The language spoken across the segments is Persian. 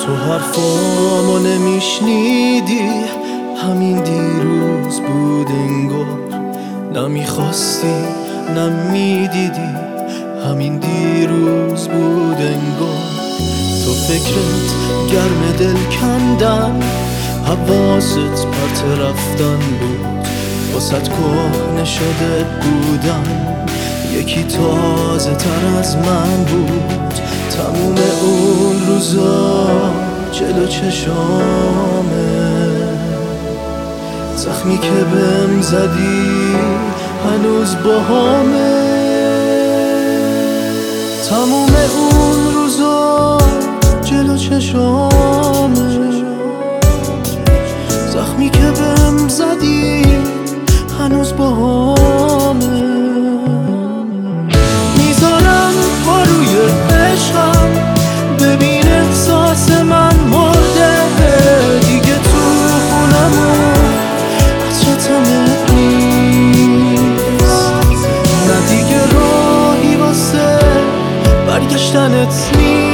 تو حرفامو نمیشنیدی، همین دیروز بود انگار. نمیخواستی نمیدیدی، همین دیروز بود انگار. تو فکرت گرم دل کندن، حواست پرت رفتن بود. واسط کهنه شده بودن، یکی تازه تر از من بود. تموم اون روزا جلو چشامه، زخمی که بهم زدی هنوز باهامه. تموم اون روزا جلو چشامه، زخمی که بهم زدی هنوز باهامه. میذارم با روی عشقم، ببین احساس من مرده دیگه. تو خونمون عطرتمت نیست، نه دیگه راهی واسه برگشتنت نیست.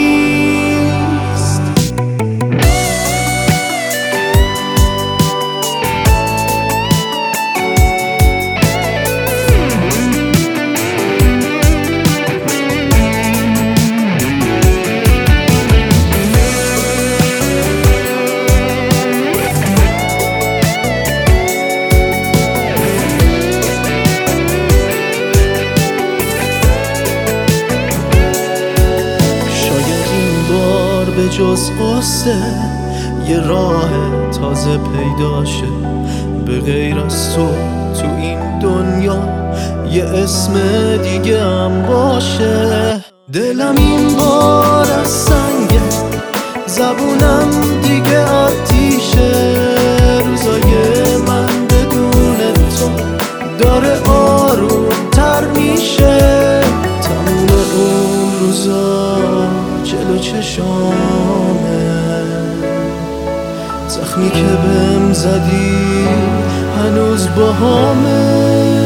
به جز قصه یه راه تازه پیدا شه، به غیر از تو تو این دنیا یه اسم دیگه هم باشه. دلم این بار از سنگه، زبونم دیگه آتیشه. روزای من بدون تو داره آروم تر میشه. تموم اون روزا جلو چشامه، زخمی که بهم زدی هنوز باهامه.